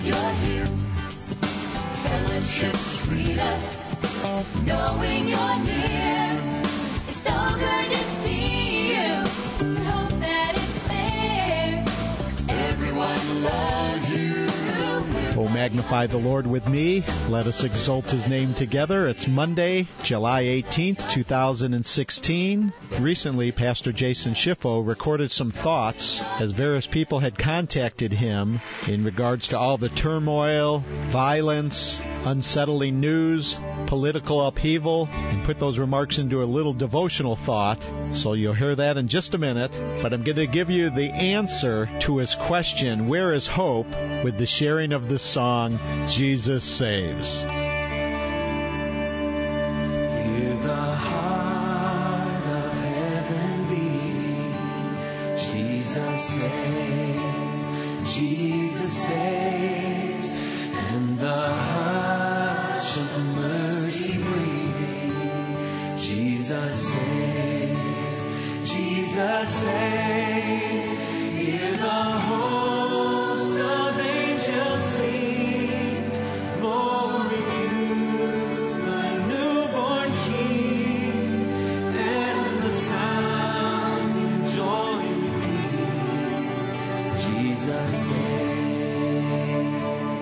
you're here. Fellowship sweeter, knowing you're near. It's so good to see you. Hope that it's there. Everyone loves you. Oh, magnify the Lord with me. Let us exalt His name together. It's Monday, July 18th, 2016. Recently, Pastor Jason Schiffo recorded some thoughts as various people had contacted him in regards to all the turmoil, violence, unsettling news, political upheaval, and put those remarks into a little devotional thought. So you'll hear that in just a minute. But I'm going to give you the answer to his question, where is hope, with the sharing of the song, Jesus Saves. Hear the heart of heaven beat. Jesus saves, Jesus saves, and the hush of mercy breathing. Jesus saves, Jesus saves. Hear the host of angels sing, glory to the newborn King, and the sounding joy repeat, Jesus saves.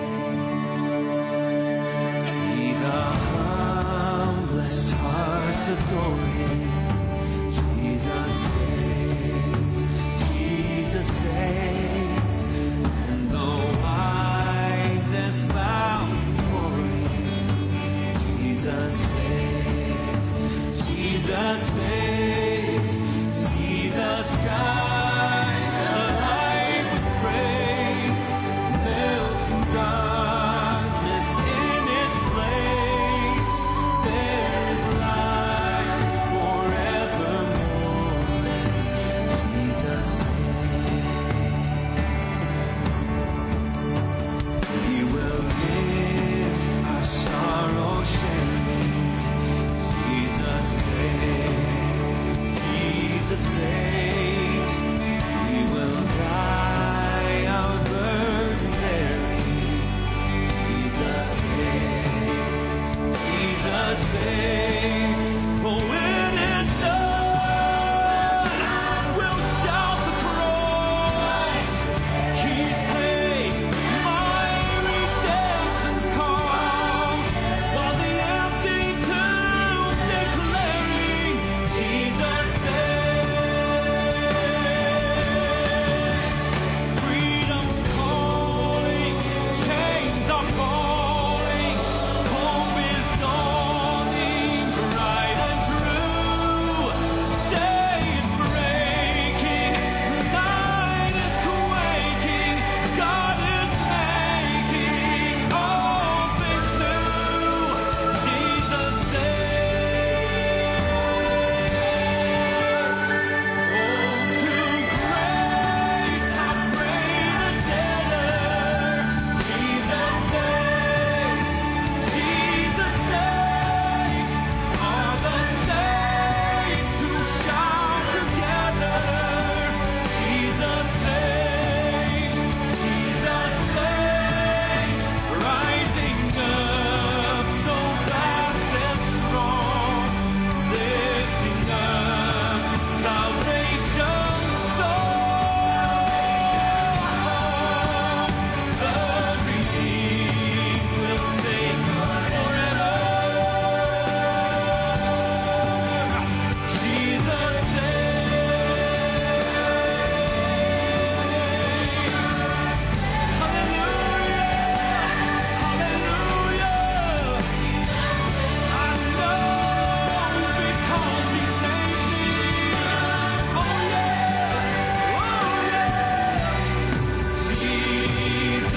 See the humblest hearts adore Him, Jesus saves, Jesus saves, and the wisest bow before Him, Jesus saves, Jesus saves. See the sky alive with praise, melt from darkness in its place. There is light forevermore. Jesus saves. He will live our sorrow sharing. Jesus saves. Jesus saves. He will die our burden bearing. Jesus saves. Jesus saves. Oh, when it's done, we'll shout the cross. He's paid my redemption's cost. While the empty tombs declaring, Jesus saves. Freedom's calling, chains are falling, hope is dawning, bright and true. Day is breaking, night is quaking, God is making all things new. Jesus saves. Oh, to grace how great a debtor Jesus saves. Jesus saves. Are the saints who shout together, Jesus saves. Jesus saves. Rising up so fast and strong, lifting up salvation's song. The redeemed will sing forever. Jesus saves. Hallelujah, hallelujah. I know because He saved me. Oh yeah, oh yeah. Jesus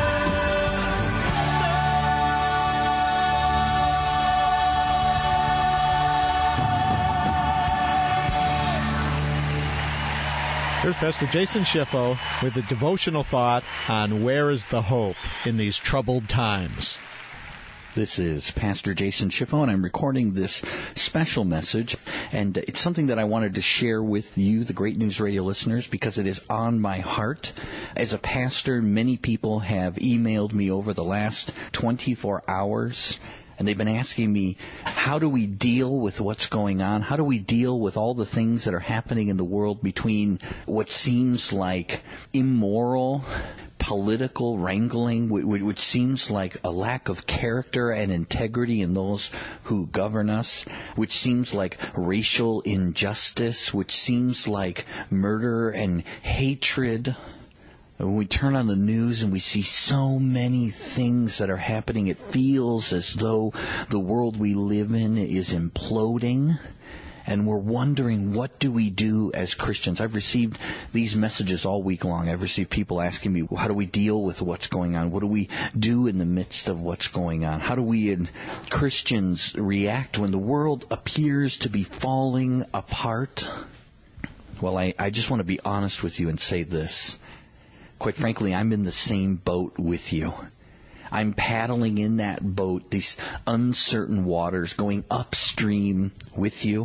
Here's Pastor Jason Schiffo with a devotional thought on where is the hope in these troubled times. This is Pastor Jason Schiffo, and I'm recording this special message, and it's something that I wanted to share with you, the Great News Radio listeners, because it is on my heart. As a pastor, many people have emailed me over the last 24 hours, and they've been asking me, how do we deal with what's going on? How do we deal with all the things that are happening in the world between what seems like immoral, political wrangling, which seems like a lack of character and integrity in those who govern us, which seems like racial injustice, which seems like murder and hatred. When we turn on the news and we see so many things that are happening, it feels as though the world we live in is imploding. And we're wondering, what do we do as Christians? I've received these messages all week long. I've received people asking me, how do we deal with what's going on? What do we do in the midst of what's going on? How do we Christians react when the world appears to be falling apart? Well, I just want to be honest with you and say this. Quite frankly, I'm in the same boat with you. I'm paddling in that boat, these uncertain waters, going upstream with you.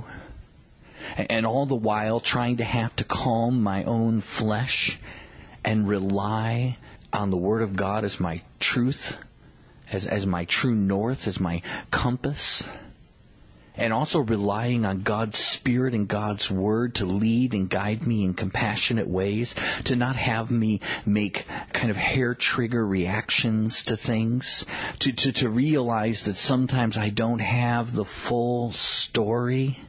And all the while trying to have to calm my own flesh and rely on the Word of God as my truth, as my true north, as my compass. And also relying on God's Spirit and God's Word to lead and guide me in compassionate ways, to not have me make kind of hair-trigger reactions to things, to realize that sometimes I don't have the full story,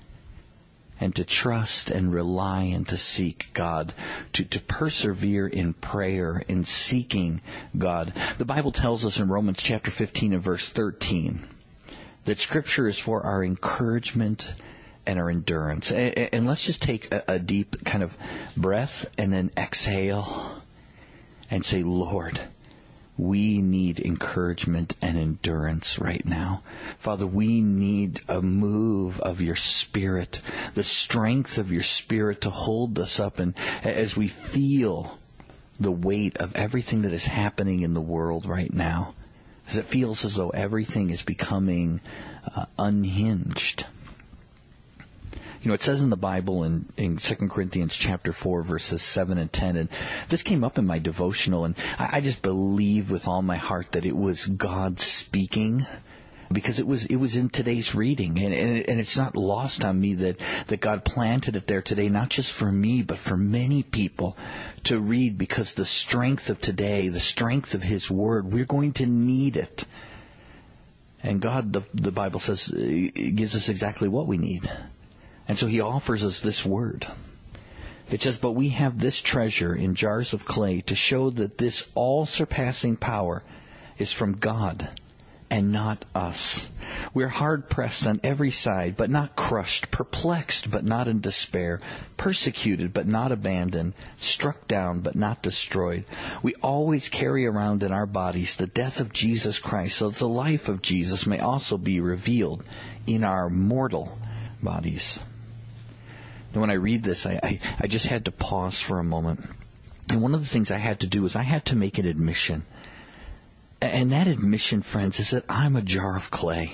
and to trust and rely and to seek God, to persevere in prayer, in seeking God. The Bible tells us in Romans chapter 15 and verse 13 that Scripture is for our encouragement and our endurance. And let's just take a deep kind of breath and then exhale and say, Lord, we need encouragement and endurance right now. Father, we need a move of your Spirit, the strength of your Spirit to hold us up. And as we feel the weight of everything that is happening in the world right now, as it feels as though everything is becoming unhinged. You know, it says in the Bible in 2 Corinthians chapter 4, verses 7 and 10, and this came up in my devotional, and I just believe with all my heart that it was God speaking, because it was in today's reading, and it's not lost on me that God planted it there today, not just for me, but for many people to read, because the strength of today, the strength of His Word, we're going to need it. And God, the Bible says, gives us exactly what we need. And so He offers us this word. It says, but we have this treasure in jars of clay to show that this all-surpassing power is from God and not us. We're hard-pressed on every side, but not crushed, perplexed, but not in despair, persecuted, but not abandoned, struck down, but not destroyed. We always carry around in our bodies the death of Jesus Christ, so that the life of Jesus may also be revealed in our mortal bodies. And when I read this, I just had to pause for a moment. And one of the things I had to do is I had to make an admission. And that admission, friends, is that I'm a jar of clay.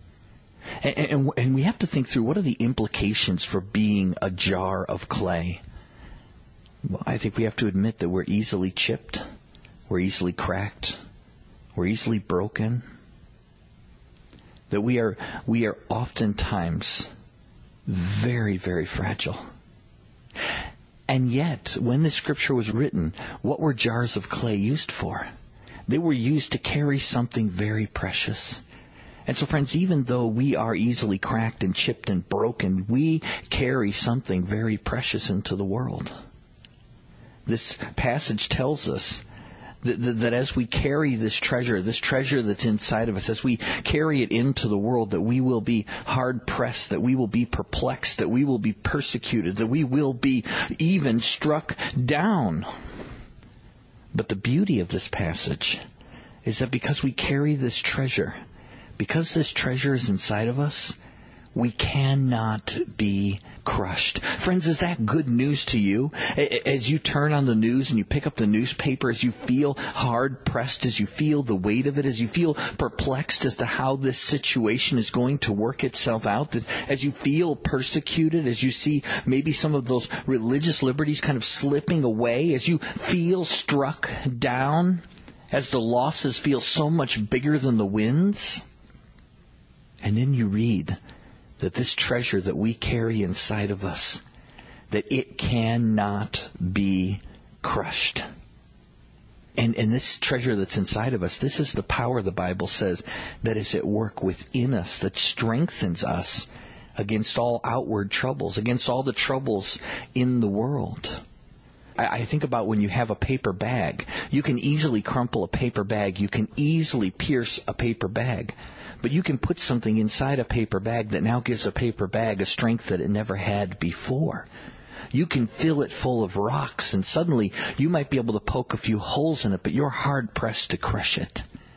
And we have to think through, what are the implications for being a jar of clay? Well, I think we have to admit that we're easily chipped, we're easily cracked, we're easily broken. That we are oftentimes very, very fragile. And yet, when the Scripture was written, what were jars of clay used for? They were used to carry something very precious. And so, friends, even though we are easily cracked and chipped and broken, we carry something very precious into the world. This passage tells us that as we carry this treasure that's inside of us, as we carry it into the world, that we will be hard-pressed, that we will be perplexed, that we will be persecuted, that we will be even struck down. But the beauty of this passage is that because we carry this treasure, because this treasure is inside of us, We cannot be crushed. Friends, is that good news to you? As you turn on the news and you pick up the newspaper, as you feel hard-pressed, as you feel the weight of it, as you feel perplexed as to how this situation is going to work itself out, as you feel persecuted, as you see maybe some of those religious liberties kind of slipping away, as you feel struck down, as the losses feel so much bigger than the wins, and then you read that this treasure that we carry inside of us, that it cannot be crushed. And this treasure that's inside of us, this is the power, the Bible says, that is at work within us, that strengthens us against all outward troubles, against all the troubles in the world. I think about when you have a paper bag. You can easily crumple a paper bag. You can easily pierce a paper bag. But you can put something inside a paper bag that now gives a paper bag a strength that it never had before. You can fill it full of rocks, and suddenly you might be able to poke a few holes in it, but you're hard-pressed to crush it.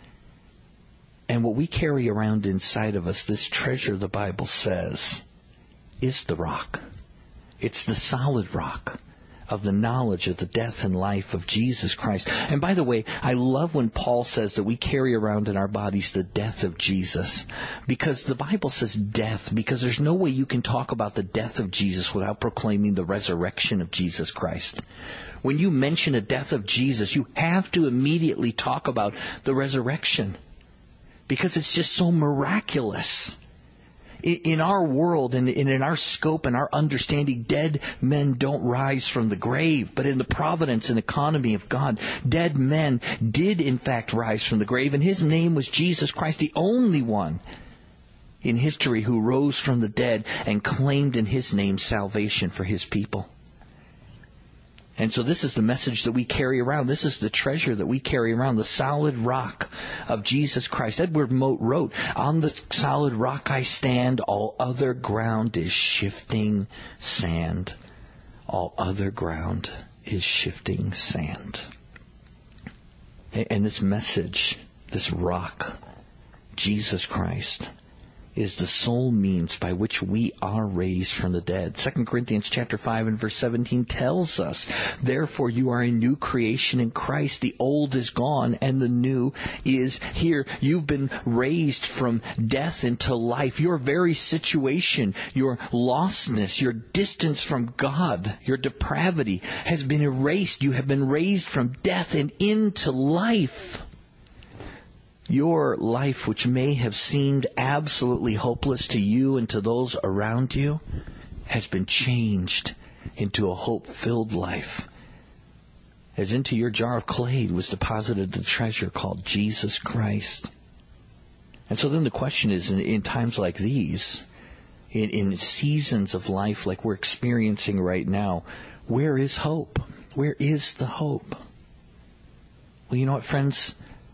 And what we carry around inside of us, this treasure, the Bible says, is the rock. It's the solid rock of the knowledge of the death and life of Jesus Christ. And by the way, I love when Paul says that we carry around in our bodies the death of Jesus. Because the Bible says death, because there's no way you can talk about the death of Jesus without proclaiming the resurrection of Jesus Christ. When you mention a death of Jesus, you have to immediately talk about the resurrection. Because it's just so miraculous. In our world and in our scope and our understanding, dead men don't rise from the grave. But in the providence and economy of God, dead men did in fact rise from the grave. And His name was Jesus Christ, the only one in history who rose from the dead and claimed in His name salvation for His people. And so this is the message that we carry around. This is the treasure that we carry around, the solid rock of Jesus Christ. Edward Mote wrote, "On the solid rock I stand, all other ground is shifting sand." All other ground is shifting sand. And this message, this rock, Jesus Christ, is the sole means by which we are raised from the dead. 2 Corinthians chapter 5 and verse 17 tells us, "Therefore you are a new creation in Christ. The old is gone and the new is here." You've been raised from death into life. Your very situation, your lostness, your distance from God, your depravity has been erased. You have been raised from death and into life. Your life, which may have seemed absolutely hopeless to you and to those around you, has been changed into a hope-filled life. As into your jar of clay was deposited the treasure called Jesus Christ. And so then the question is, in times like these, in seasons of life like we're experiencing right now, where is hope? Where is the hope? Well, you know what, friends?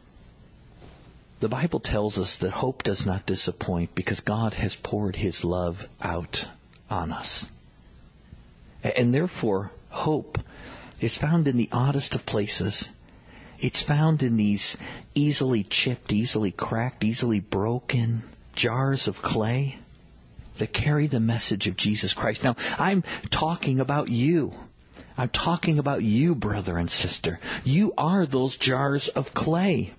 The Bible tells us that hope does not disappoint because God has poured His love out on us. And therefore, hope is found in the oddest of places. It's found in these easily chipped, easily cracked, easily broken jars of clay that carry the message of Jesus Christ. Now, I'm talking about you. I'm talking about you, brother and sister. You are those jars of clay.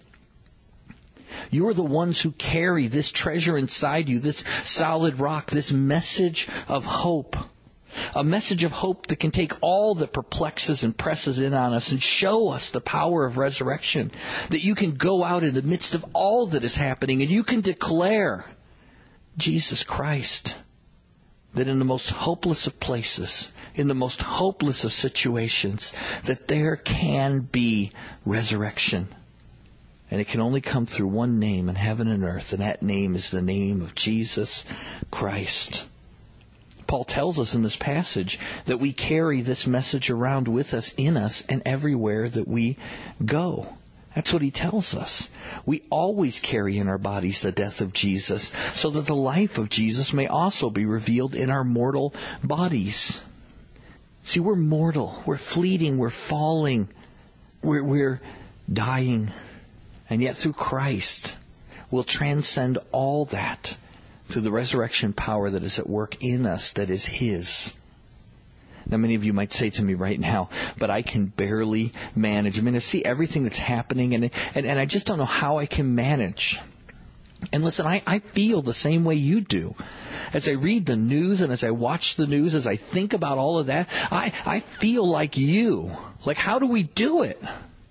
You're the ones who carry this treasure inside you, this solid rock, this message of hope. A message of hope that can take all that perplexes and presses in on us and show us the power of resurrection. That you can go out in the midst of all that is happening and you can declare Jesus Christ. That in the most hopeless of places, in the most hopeless of situations, that there can be resurrection. And it can only come through one name in heaven and earth, and that name is the name of Jesus Christ. Paul tells us in this passage that we carry this message around with us, in us, and everywhere that we go. That's what he tells us. We always carry in our bodies the death of Jesus, so that the life of Jesus may also be revealed in our mortal bodies. See, we're mortal. We're fleeting. We're falling. We're dying. And yet through Christ, we'll transcend all that through the resurrection power that is at work in us, that is His. Now, many of you might say to me right now, but I can barely manage. I see everything that's happening, and I just don't know how I can manage. And listen, I feel the same way you do. As I read the news and as I watch the news, as I think about all of that, I feel like you. Like, how do we do it?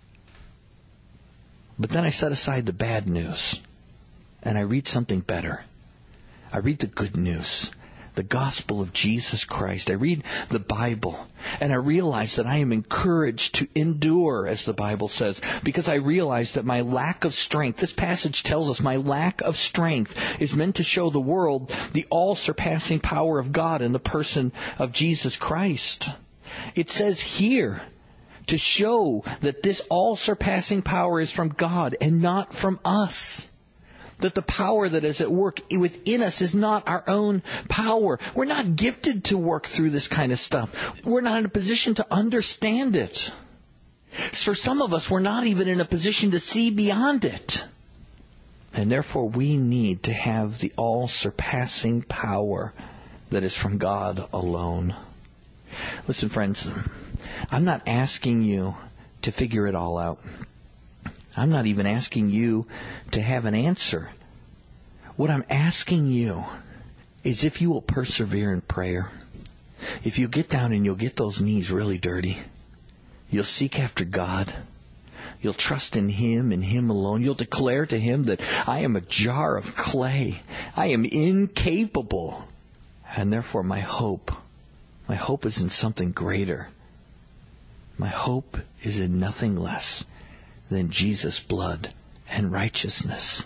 But then I set aside the bad news, and I read something better. I read the good news, the gospel of Jesus Christ. I read the Bible, and I realize that I am encouraged to endure, as the Bible says, because I realize that my lack of strength, this passage tells us my lack of strength is meant to show the world the all-surpassing power of God in the person of Jesus Christ. It says here to show that this all-surpassing power is from God and not from us. That the power that is at work within us is not our own power. We're not gifted to work through this kind of stuff. We're not in a position to understand it. For some of us, we're not even in a position to see beyond it. And therefore, we need to have the all-surpassing power that is from God alone. Listen, friends, I'm not asking you to figure it all out. I'm not even asking you to have an answer. What I'm asking you is if you will persevere in prayer. If you get down and you'll get those knees really dirty. You'll seek after God. You'll trust in Him and Him alone. You'll declare to Him that I am a jar of clay. I am incapable. And therefore my hope is in something greater. My hope is in nothing less than Jesus' blood and righteousness.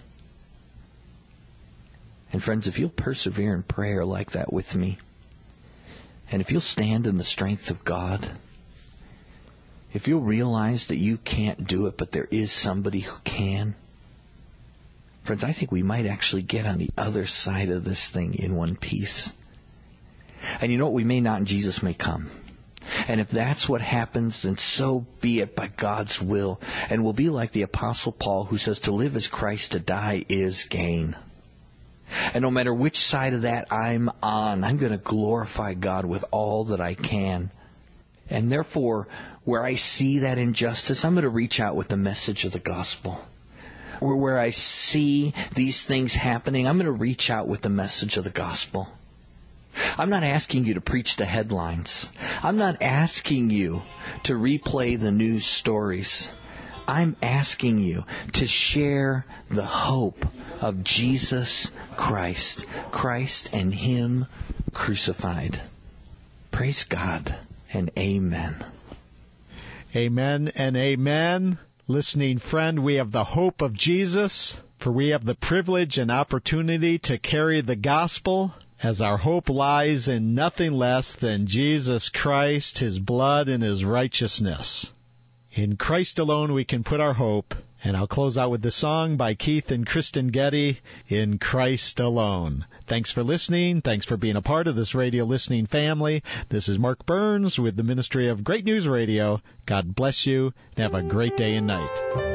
And friends, if you'll persevere in prayer like that with me, and if you'll stand in the strength of God, if you'll realize that you can't do it, but there is somebody who can, friends, I think we might actually get on the other side of this thing in one piece. And you know what? We may not, and Jesus may come. And if that's what happens, then so be it by God's will. And we'll be like the Apostle Paul, who says to live is Christ, to die is gain. And no matter which side of that I'm on, I'm going to glorify God with all that I can. And therefore, where I see that injustice, I'm going to reach out with the message of the gospel. Where I see these things happening, I'm going to reach out with the message of the gospel. I'm not asking you to preach the headlines. I'm not asking you to replay the news stories. I'm asking you to share the hope of Jesus Christ. Christ and Him crucified. Praise God and amen. Amen and amen. Listening friend, we have the hope of Jesus, for we have the privilege and opportunity to carry the gospel, as our hope lies in nothing less than Jesus Christ, His blood, and His righteousness. In Christ alone we can put our hope. And I'll close out with the song by Keith and Kristen Getty, In Christ Alone. Thanks for listening. Thanks for being a part of this radio listening family. This is Mark Burns with the Ministry of Great News Radio. God bless you, and have a great day and night.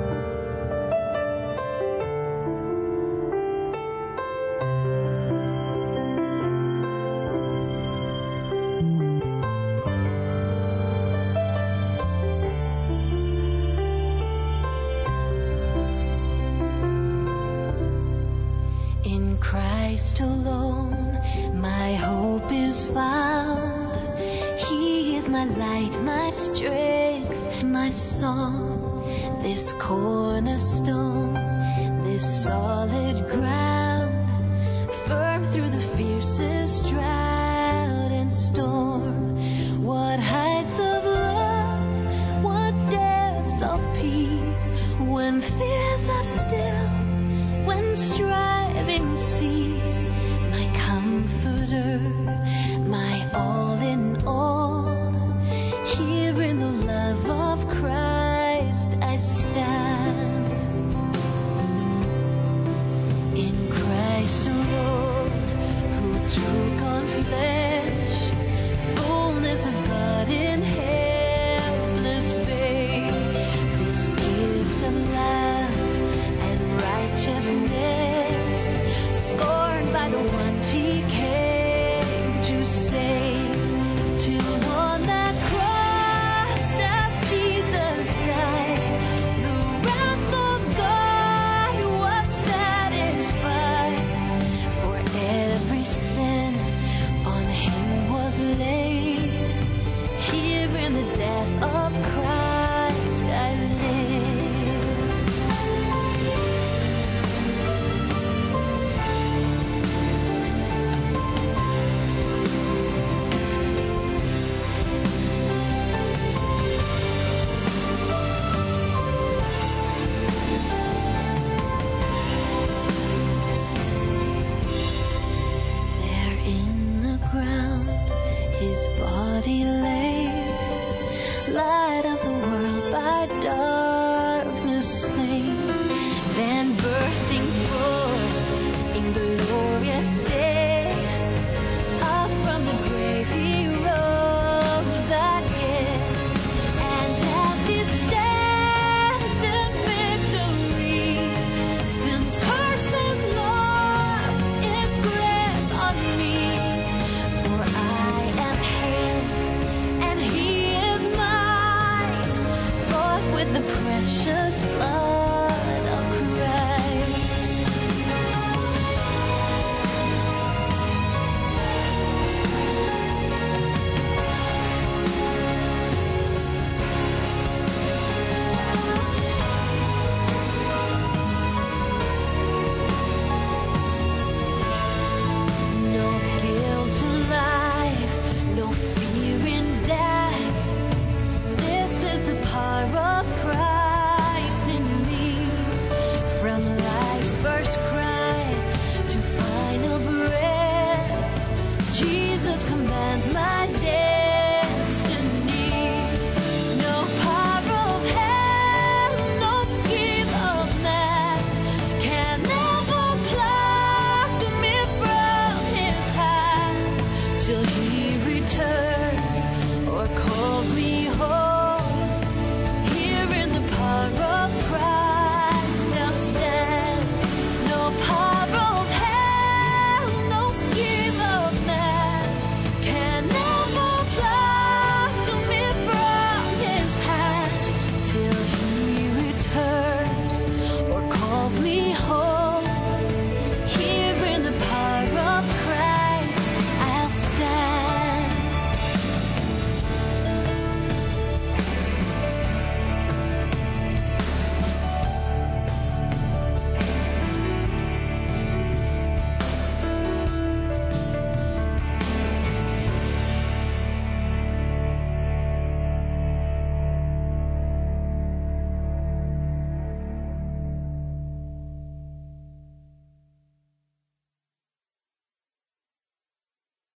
Christ alone, my hope is found. He is my light, my strength, my song. This cornerstone, this solid ground, firm through the fiercest drought and storm. What heights of love, what depths of peace, when fears are